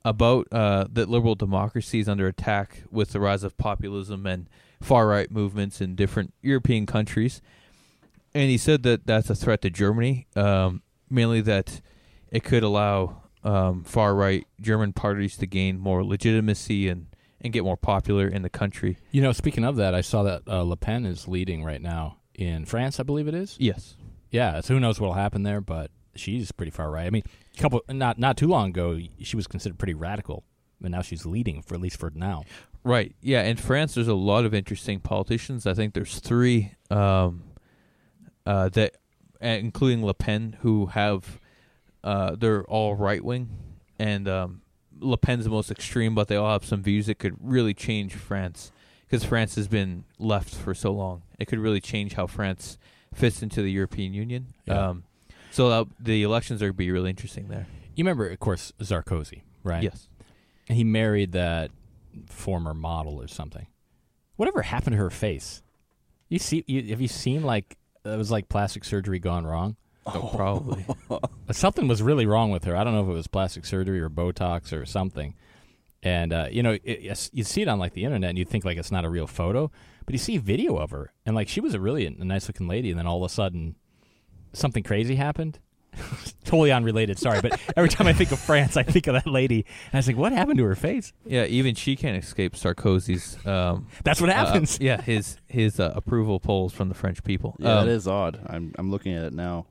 about uh, that liberal democracy is under attack with the rise of populism and far-right movements in different European countries. And he said that that's a threat to Germany, um, mainly that it could allow um, far-right German parties to gain more legitimacy and, and get more popular in the country. You know, speaking of that, I saw that uh, Le Pen is leading right now in France, I believe it is. Yes. Yeah, so who knows what will happen there, but she's pretty far right. I mean, a couple not not too long ago, she was considered pretty radical, and now she's leading, for at least for now. Right. Yeah, in France, there's a lot of interesting politicians. I think there's three um, uh, that, uh, including Le Pen, who have uh, they're all right wing, and um, Le Pen's the most extreme, but they all have some views that could really change France, because France has been left for so long. It could really change how France fits into the European Union. Yeah. Um, so uh, the elections are going to be really interesting there. You remember, of course, Sarkozy, right? Yes. He married that former model or something. Whatever happened to her face? You see? You, have you seen like it was like plastic surgery gone wrong? Oh, probably. Something was really wrong with her. I don't know if it was plastic surgery or Botox or something. And uh, you know, it, you see it on like the internet, and you think like it's not a real photo, but you see video of her, and like she was a really a nice looking lady, and then all of a sudden, something crazy happened. Totally unrelated, sorry, but every time I think of France, I think of that lady, and I was like, what happened to her face? Yeah, even she can't escape Sarkozy's. Um, That's what happens. Uh, yeah, his his uh, approval polls from the French people. Yeah, um, it is odd. I'm I'm looking at it now.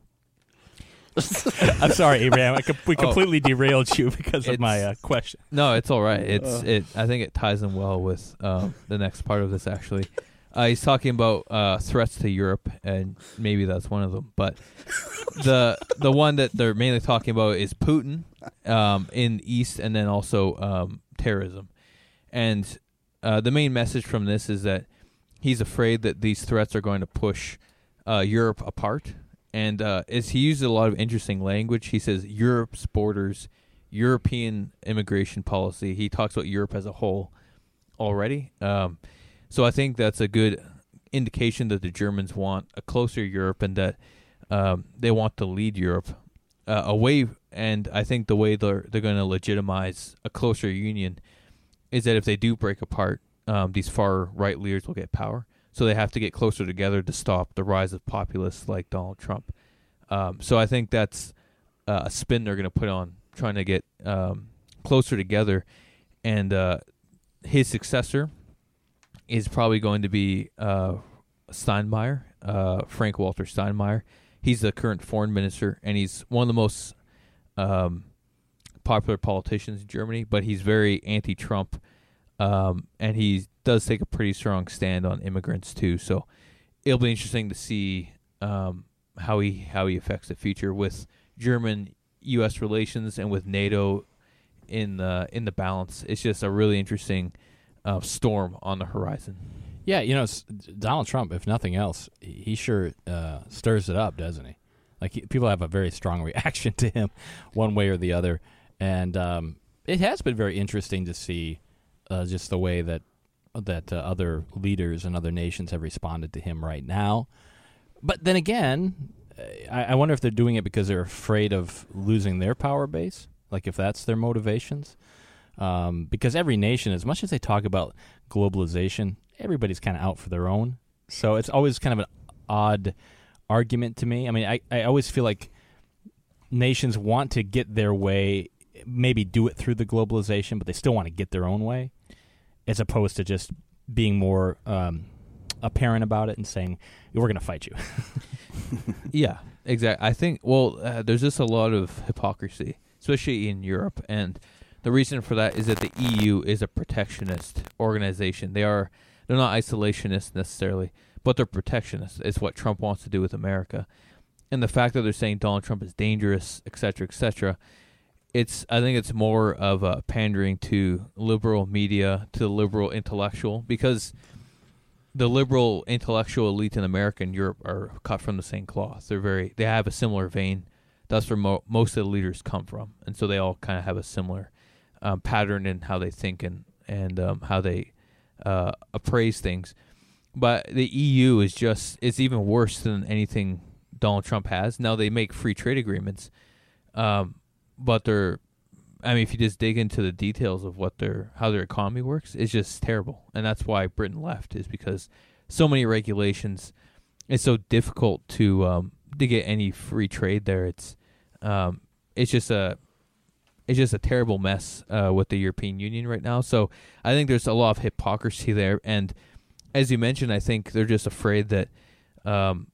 I'm sorry, Abraham. I com- we Oh. completely derailed you because of It's- my uh, question. No, it's all right. It's Uh. it. I think it ties in well with um, the next part of this. Actually, uh, he's talking about uh, threats to Europe, and maybe that's one of them. But the the one that they're mainly talking about is Putin um, in the East, and then also um, terrorism. And uh, the main message from this is that he's afraid that these threats are going to push uh, Europe apart. And uh, as he uses a lot of interesting language, he says Europe's borders, European immigration policy. He talks about Europe as a whole already. Um, so I think that's a good indication that the Germans want a closer Europe, and that um, they want to lead Europe uh, away. And I think the way they're they're going to legitimize a closer union is that if they do break apart, um, these far right leaders will get power. So they have to get closer together to stop the rise of populists like Donald Trump. Um, so I think that's uh, a spin they're going to put on trying to get um, closer together. And uh, his successor is probably going to be uh, Steinmeier, uh, Frank Walter Steinmeier. He's the current foreign minister, and he's one of the most um, popular politicians in Germany, but he's very anti-Trump. Um, and he does take a pretty strong stand on immigrants too. So it'll be interesting to see um, how he how he affects the future with German U S relations and with NATO in the in the balance. It's just a really interesting uh, storm on the horizon. Yeah, you know, s- Donald Trump, if nothing else, he sure uh, stirs it up, doesn't he? Like he, people have a very strong reaction to him, one way or the other, and um, it has been very interesting to see. Uh, just the way that that uh, other leaders and other nations have responded to him right now. But then again, I, I wonder if they're doing it because they're afraid of losing their power base, like if that's their motivations. Um, because every nation, as much as they talk about globalization, everybody's kind of out for their own. So it's always kind of an odd argument to me. I mean, I, I always feel like nations want to get their way, maybe do it through the globalization, but they still want to get their own way, as opposed to just being more um, apparent about it and saying, we're going to fight you. Yeah, exactly. I think, well, uh, there's just a lot of hypocrisy, especially in Europe. And the reason for that is that the E U is a protectionist organization. They are, they're not isolationists necessarily, but they're protectionists. It's what Trump wants to do with America. And the fact that they're saying Donald Trump is dangerous, et cetera, et cetera, it's, I think it's more of a pandering to liberal media, to the liberal intellectual, because the liberal intellectual elite in America and Europe are cut from the same cloth. They're very, they have a similar vein. That's where mo- most of the leaders come from, and so they all kind of have a similar um, pattern in how they think and and um, how they uh, appraise things. But the E U is just, it's even worse than anything Donald Trump has. Now they make free trade agreements, um, but they're I mean, if you just dig into the details of what their how their economy works, it's just terrible, and that's why Britain left, is because so many regulations. It's so difficult to um, to get any free trade there. It's um, it's just a it's just a terrible mess uh, with the European Union right now. So I think there's a lot of hypocrisy there, and as you mentioned, I think they're just afraid that um,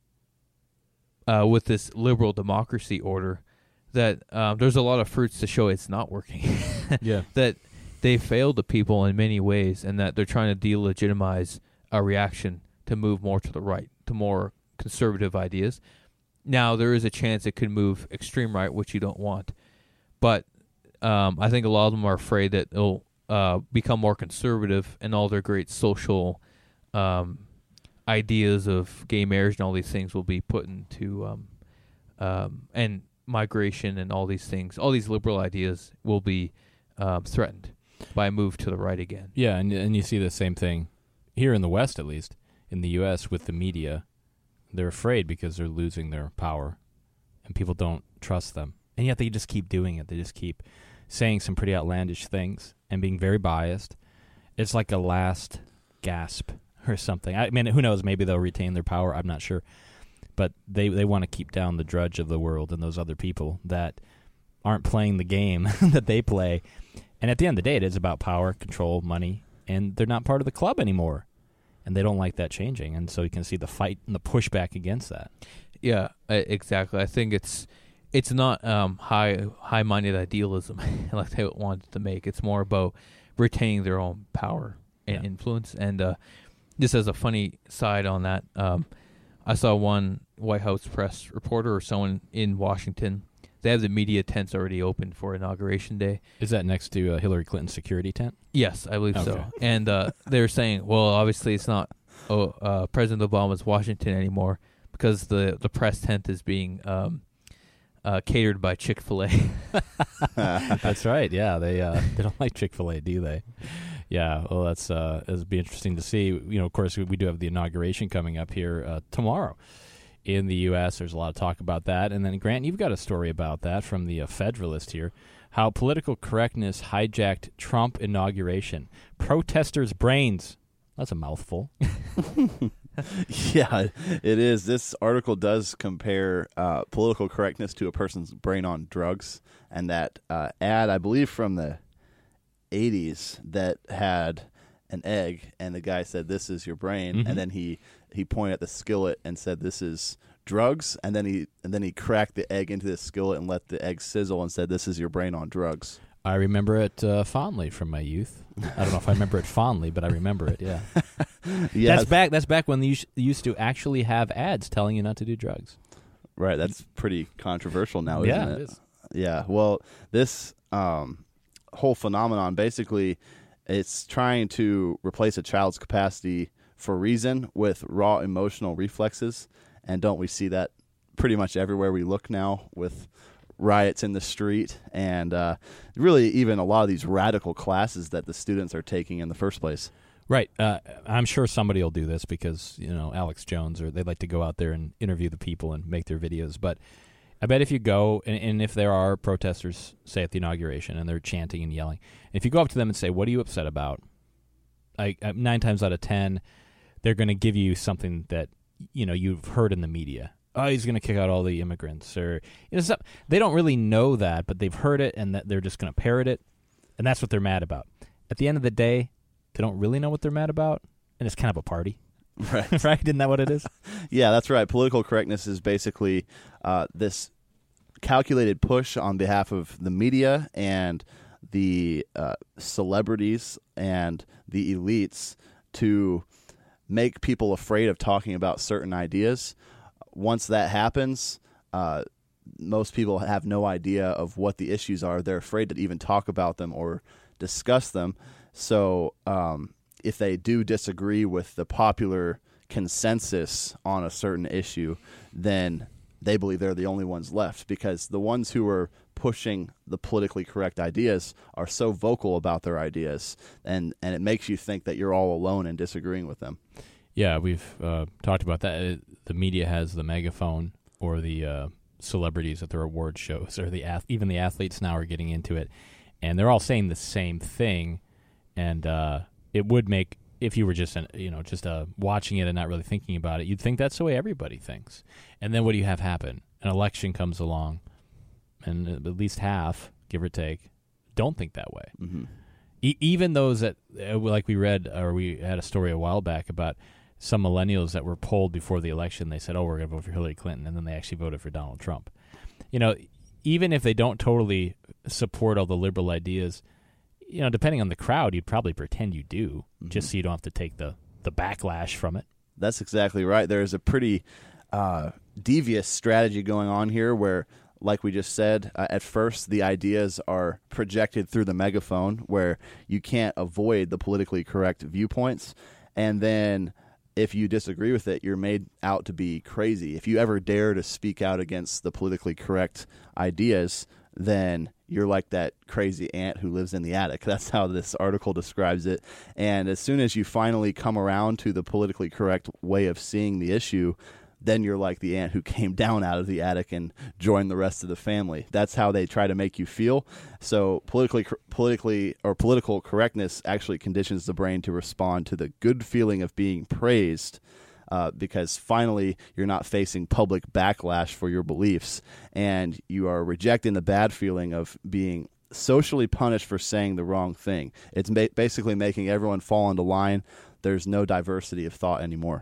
uh, with this liberal democracy order, that um, there's a lot of fruits to show it's not working. Yeah. That they failed the people in many ways, and that they're trying to delegitimize a reaction to move more to the right, to more conservative ideas. Now, there is a chance it could move extreme right, which you don't want. But um, I think a lot of them are afraid that it'll uh, become more conservative, and all their great social um, ideas of gay marriage and all these things will be put into, um, um, and migration and all these things, all these liberal ideas will be um, threatened by a move to the right again. Yeah, and and you see the same thing here in the West, at least. In the U S with the media, they're afraid because they're losing their power, and people don't trust them. And yet they just keep doing it. They just keep saying some pretty outlandish things and being very biased. It's like a last gasp or something. I mean, who knows? Maybe they'll retain their power. I'm not sure. But they, they want to keep down the drudge of the world and those other people that aren't playing the game that they play. And at the end of the day, it is about power, control, money, and they're not part of the club anymore. And they don't like that changing, and so you can see the fight and the pushback against that. Yeah, exactly. I think it's it's not um, high high minded idealism like they wanted to make. It's more about retaining their own power and yeah. influence. And uh, just as a funny side on that, um, I saw one White House press reporter or someone in Washington. They have the media tents already open for Inauguration Day. Is that next to uh, Hillary Clinton's security tent? Yes, I believe okay. so. And uh, they were saying, well, obviously it's not oh, uh, President Obama's Washington anymore because the, the press tent is being um, uh, catered by Chick-fil-A. That's right. Yeah, they uh, they don't like Chick-fil-A, do they? Yeah. Well, that's uh, it'll be interesting to see. You know, of course, we, we do have the inauguration coming up here uh, tomorrow. In the U S, there's a lot of talk about that. And then, Grant, you've got a story about that from the uh, Federalist here, how political correctness hijacked Trump inauguration. Protesters' brains. That's a mouthful. Yeah, it is. This article does compare uh, political correctness to a person's brain on drugs. And that uh, ad, I believe from the eighties, that had an egg, and the guy said, "This is your brain," mm-hmm. and then he, he pointed at the skillet and said, "This is drugs," and then he and then he cracked the egg into the skillet and let the egg sizzle and said, "This is your brain on drugs." I remember it uh, fondly from my youth. I don't know if I remember it fondly, but I remember it. Yeah, yeah. That's back. That's back when they used to actually have ads telling you not to do drugs. Right. That's pretty controversial now, yeah, isn't it? it is. Yeah. Well, this um, whole phenomenon basically. It's trying to replace a child's capacity for reason with raw emotional reflexes. And don't we see that pretty much everywhere we look now with riots in the street and uh, really even a lot of these radical classes that the students are taking in the first place? Right. Uh, I'm sure somebody will do this because, you know, Alex Jones, or they'd like to go out there and interview the people and make their videos. But I bet if you go, and, and if there are protesters, say, at the inauguration, and they're chanting and yelling, if you go up to them and say, "What are you upset about?" I, I, nine times out of ten, they're going to give you something that, you know, you've heard in the media. Oh, he's going to kick out all the immigrants. Or you know, some, they don't really know that, but they've heard it, and that they're just going to parrot it, and that's what they're mad about. At the end of the day, they don't really know what they're mad about, and it's kind of a party. Right. Right? Isn't that what it is? Yeah, that's right. Political correctness is basically uh, this calculated push on behalf of the media and the uh, celebrities and the elites to make people afraid of talking about certain ideas. Once that happens, uh, most people have no idea of what the issues are. They're afraid to even talk about them or discuss them. So um, if they do disagree with the popular consensus on a certain issue, then they believe they're the only ones left, because the ones who are pushing the politically correct ideas are so vocal about their ideas, and, and it makes you think that you're all alone in disagreeing with them. Yeah, we've uh, talked about that. The media has the megaphone, or the uh, celebrities at their award shows, or the ath- even the athletes now are getting into it. and they're all saying the same thing, and uh, it would make, if you were just an, you know just uh, watching it and not really thinking about it, you'd think that's the way everybody thinks. And then what do you have happen? An election comes along, and at least half, give or take, don't think that way. Mm-hmm. E- even those that, uh, like we read, or we had a story a while back about some millennials that were polled before the election. They said, oh, we're going to vote for Hillary Clinton, and then they actually voted for Donald Trump. You know, even if they don't totally support all the liberal ideas, you know, depending on the crowd, you'd probably pretend you do, mm-hmm. just so you don't have to take the, the backlash from it. That's exactly right. There's a pretty uh, devious strategy going on here where, like we just said, uh, at first the ideas are projected through the megaphone where you can't avoid the politically correct viewpoints. And then if you disagree with it, you're made out to be crazy. If you ever dare to speak out against the politically correct ideas, then you're like that crazy ant who lives in the attic. That's how this article describes it. And as soon as you finally come around to the politically correct way of seeing the issue, then you're like the ant who came down out of the attic and joined the rest of the family. That's how they try to make you feel. So politically, politically or political correctness actually conditions the brain to respond to the good feeling of being praised, uh, because finally you're not facing public backlash for your beliefs, and you are rejecting the bad feeling of being socially punished for saying the wrong thing. It's ba- basically making everyone fall into line. There's no diversity of thought anymore.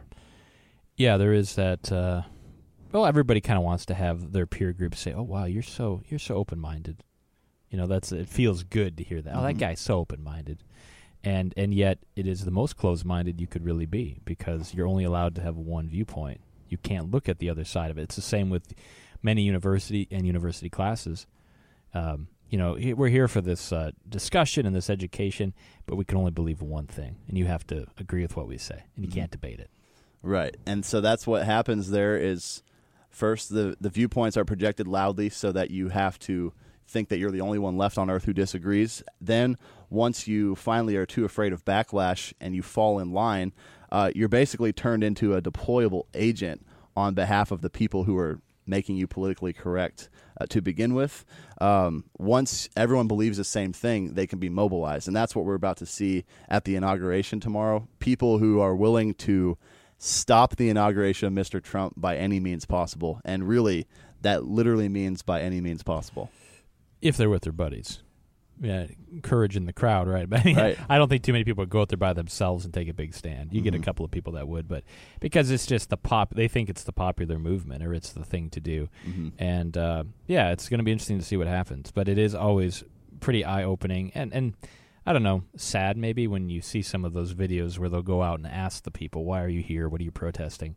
Yeah, there is that. Uh, well, everybody kind of wants to have their peer group say, "Oh, wow, you're so you're so open-minded." You know, that's it feels good to hear that. Mm-hmm. Oh, that guy's so open-minded, and and yet it is the most closed-minded you could really be, because you're only allowed to have one viewpoint. You can't look at the other side of it. It's the same with many university and university classes. Um, you know, we're here for this uh, discussion and this education, but we can only believe one thing, and you have to agree with what we say, and you mm-hmm. can't debate it. Right, and so that's what happens there is, first, the, the viewpoints are projected loudly so that you have to think that you're the only one left on Earth who disagrees. Then, once you finally are too afraid of backlash and you fall in line, uh, you're basically turned into a deployable agent on behalf of the people who are making you politically correct uh, to begin with. Um, once everyone believes the same thing, they can be mobilized, and that's what we're about to see at the inauguration tomorrow. People who are willing to stop the inauguration of Mister Trump by any means possible. And really, that literally means by any means possible. If they're with their buddies. Yeah, courage in the crowd, right? But right. I don't think too many people would go out there by themselves and take a big stand. You mm-hmm. get a couple of people that would, but because it's just the pop, they think it's the popular movement or it's the thing to do. Mm-hmm. And, uh, yeah, it's going to be interesting to see what happens. But it is always pretty eye-opening and, and I don't know, sad maybe when you see some of those videos where they'll go out and ask the people, why are you here? What are you protesting?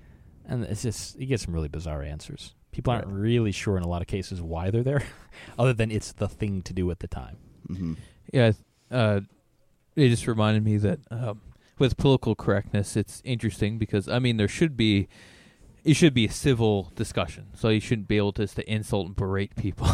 And it's just, you get some really bizarre answers. People aren't really sure in a lot of cases why they're there, other than it's the thing to do at the time. Mm-hmm. Yeah, uh, it just reminded me that um, with political correctness, it's interesting because, I mean, there should be, it should be a civil discussion. So you shouldn't be able to, to insult and berate people.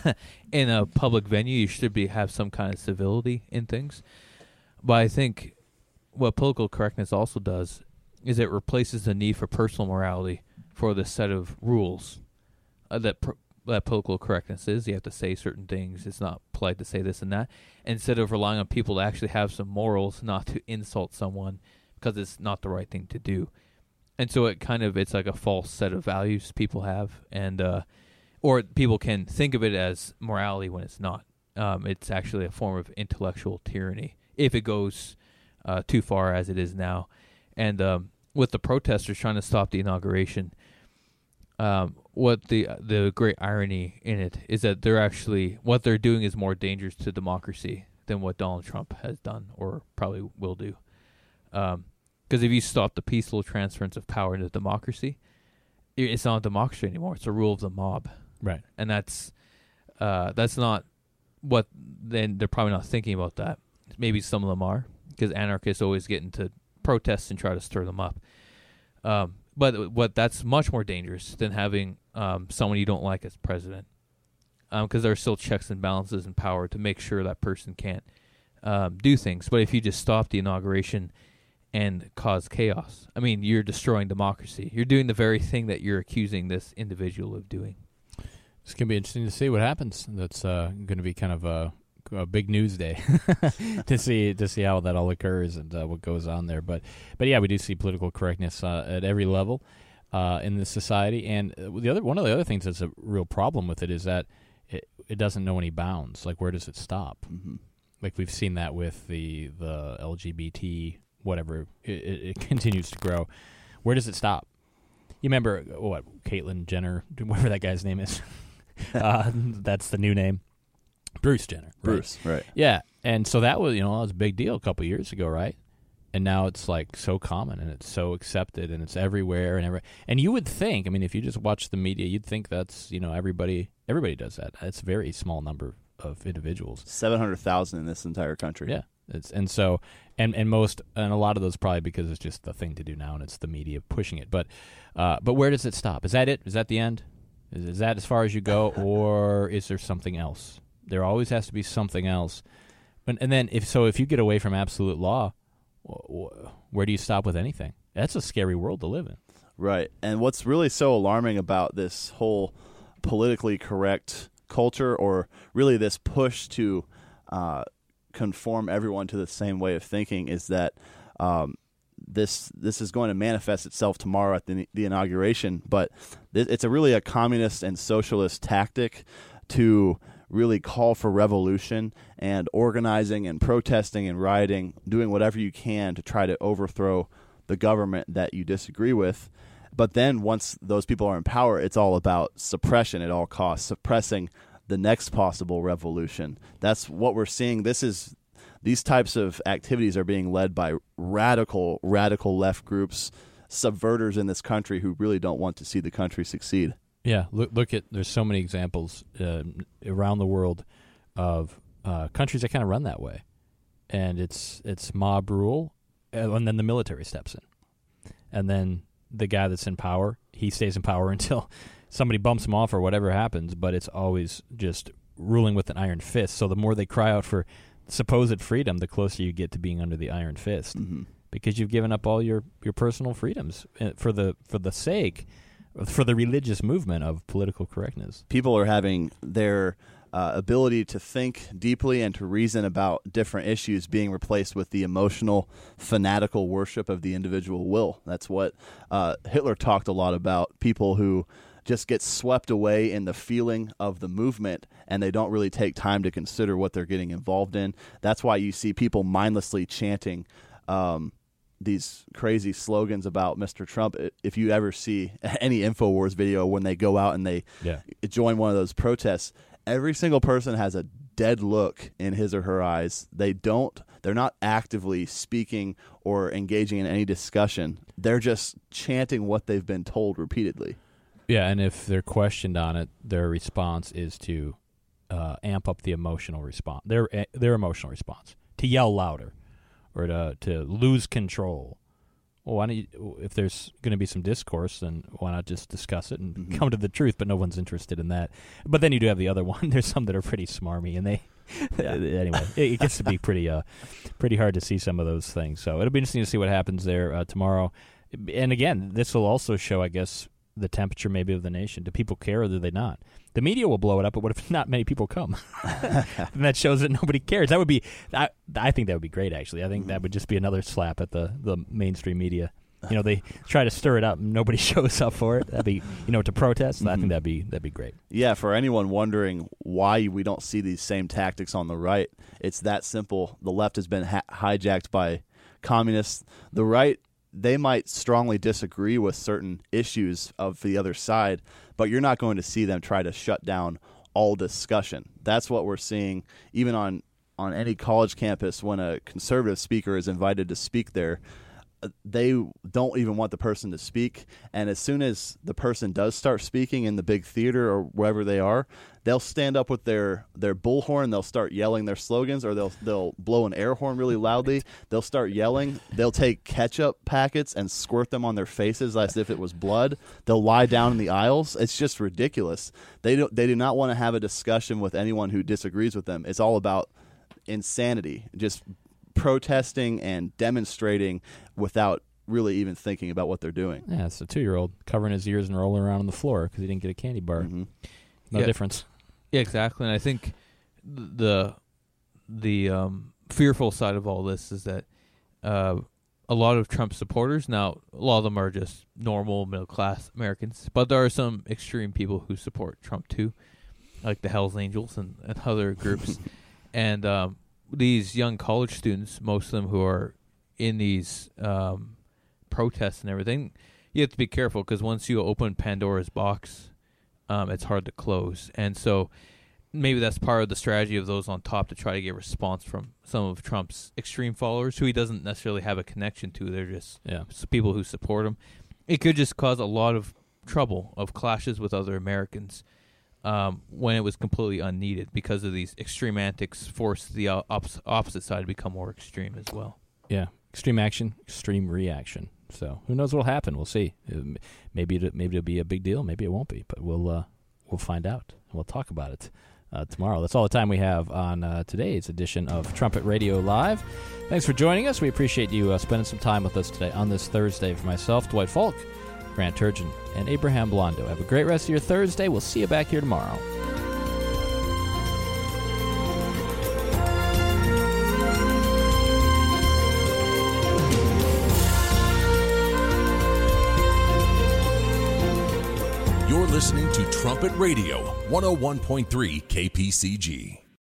In a public venue, you should be have some kind of civility in things. But I think what political correctness also does is it replaces the need for personal morality for the set of rules uh, that pr- that political correctness is. You have to say certain things. It's not polite to say this and that. Instead of relying on people to actually have some morals, not to insult someone because it's not the right thing to do. And so it kind of, it's like a false set of values people have, and uh, or people can think of it as morality when it's not. Um, it's actually a form of intellectual tyranny if it goes uh, too far as it is now. And um, with the protesters trying to stop the inauguration, um, what the the great irony in it is that they're actually, what they're doing is more dangerous to democracy than what Donald Trump has done or probably will do. Um, Because if you stop the peaceful transference of power into democracy, it's not a democracy anymore. It's a rule of the mob, right? And that's uh, that's not what. Then they're probably not thinking about that. Maybe some of them are, because anarchists always get into protests and try to stir them up. Um, but what that's much more dangerous than having um, someone you don't like as president, because um, there are still checks and balances in power to make sure that person can't um, do things. But if you just stop the inauguration and cause chaos, I mean, you're destroying democracy. You're doing the very thing that you're accusing this individual of doing. It's going to be interesting to see what happens. That's uh, going to be kind of uh, a big news day to see to see how that all occurs and uh, what goes on there. But but yeah, we do see political correctness uh, at every level uh, in this society. And the other one of the other things that's a real problem with it is that it, it doesn't know any bounds. Like, where does it stop? Mm-hmm. Like, we've seen that with the the L G B T whatever. It, it, it continues to grow. Where does it stop? You remember what Caitlyn Jenner, whatever that guy's name is. uh, that's the new name. Bruce Jenner. Right? Bruce, right. Yeah, and so that was, you know, that was a big deal a couple of years ago, right? And now it's like so common and it's so accepted and it's everywhere and every. And you would think, I mean, if you just watch the media, you'd think that's, you know, everybody everybody does that. It's a very small number of individuals. seven hundred thousand in this entire country. Yeah. It's, and so, and, and most, and a lot of those probably because it's just the thing to do now and it's the media pushing it. But, uh, but where does it stop? Is that it? Is that the end? Is, is that as far as you go, or is there something else? There always has to be something else. And, and then if so, if you get away from absolute law, wh- wh- where do you stop with anything? That's a scary world to live in. Right. And what's really so alarming about this whole politically correct culture, or really this push to uh, conform everyone to the same way of thinking, is that um, this this is going to manifest itself tomorrow at the, the inauguration. But th- it's a really a communist and socialist tactic to really call for revolution and organizing and protesting and rioting, doing whatever you can to try to overthrow the government that you disagree with. But then once those people are in power, it's all about suppression at all costs, suppressing the next possible revolution. That's what we're seeing. This is these types of activities are being led by radical, radical left groups, subverters in this country who really don't want to see the country succeed. Yeah, look, look at, there's so many examples uh, around the world of uh, countries that kind of run that way. And it's it's mob rule, and then the military steps in. And then the guy that's in power, he stays in power until somebody bumps him off or whatever happens, but it's always just ruling with an iron fist. So the more they cry out for supposed freedom, the closer you get to being under the iron fist. Mm-hmm. Because you've given up all your, your personal freedoms for the for the sake, for the religious movement of political correctness. People are having their uh, ability to think deeply and to reason about different issues being replaced with the emotional, fanatical worship of the individual will. That's what uh, Hitler talked a lot about, people who just get swept away in the feeling of the movement and they don't really take time to consider what they're getting involved in. That's why you see people mindlessly chanting um, these crazy slogans about Mister Trump. If you ever see any InfoWars video when they go out and they yeah. join one of those protests, every single person has a dead look in his or her eyes. They don't, they're not actively speaking or engaging in any discussion. They're just chanting what they've been told repeatedly. Yeah, and if they're questioned on it, their response is to uh, amp up the emotional response, their their emotional response, to yell louder, or to to lose control. Well, why don't you, if there's going to be some discourse, then why not just discuss it and mm-hmm. come to the truth? But no one's interested in that. But then you do have the other one. There's some that are pretty smarmy, and they yeah. anyway, it, it gets to be pretty uh pretty hard to see some of those things. So it'll be interesting to see what happens there uh, tomorrow. And again, this will also show, I guess, the temperature maybe of the nation. Do people care or do they not? The media will blow it up, but what if not many people come? And that shows that nobody cares. That would be, I, I think that would be great, actually. I think that would just be another slap at the, the mainstream media. You know, they try to stir it up and nobody shows up for it. That'd be, you know, to protest. Mm-hmm. I think that'd be that'd be great. Yeah, for anyone wondering why we don't see these same tactics on the right, it's that simple. The left has been ha- hijacked by communists. The right, they might strongly disagree with certain issues of the other side, but you're not going to see them try to shut down all discussion. That's what we're seeing even on, on any college campus when a conservative speaker is invited to speak there. They don't even want the person to speak, and as soon as the person does start speaking in the big theater or wherever they are, they'll stand up with their, their bullhorn, they'll start yelling their slogans, or they'll they'll blow an air horn really loudly. They'll start yelling. They'll take ketchup packets and squirt them on their faces as if it was blood. They'll lie down in the aisles. It's just ridiculous. They don't they do not want to have a discussion with anyone who disagrees with them. It's all about insanity, just protesting and demonstrating without really even thinking about what they're doing. Yeah, it's a two-year-old covering his ears and rolling around on the floor because he didn't get a candy bar. Mm-hmm. No yeah. difference. Yeah, exactly. And I think the the um, fearful side of all this is that uh, a lot of Trump supporters, now a lot of them are just normal middle-class Americans, but there are some extreme people who support Trump too, like the Hells Angels and, and other groups. And um, these young college students, most of them who are in these um, protests and everything, you have to be careful because once you open Pandora's box, um, it's hard to close. And so maybe that's part of the strategy of those on top to try to get response from some of Trump's extreme followers who he doesn't necessarily have a connection to. They're just Yeah. people who support him. It could just cause a lot of trouble, of clashes with other Americans um, when it was completely unneeded because of these extreme antics force the uh, op- opposite side to become more extreme as well. Yeah, extreme action, extreme reaction. So who knows what'll happen? We'll see. Uh, Maybe it, maybe it'll be a big deal. Maybe it won't be. But we'll uh, we'll find out. We'll talk about it uh, tomorrow. That's all the time we have on uh, today's edition of Trumpet Radio Live. Thanks for joining us. We appreciate you uh, spending some time with us today on this Thursday. For myself, Dwight Falk, Grant Turgeon, and Abraham Blondo. Have a great rest of your Thursday. We'll see you back here tomorrow. You're listening to Trumpet Radio, one oh one point three K P C G.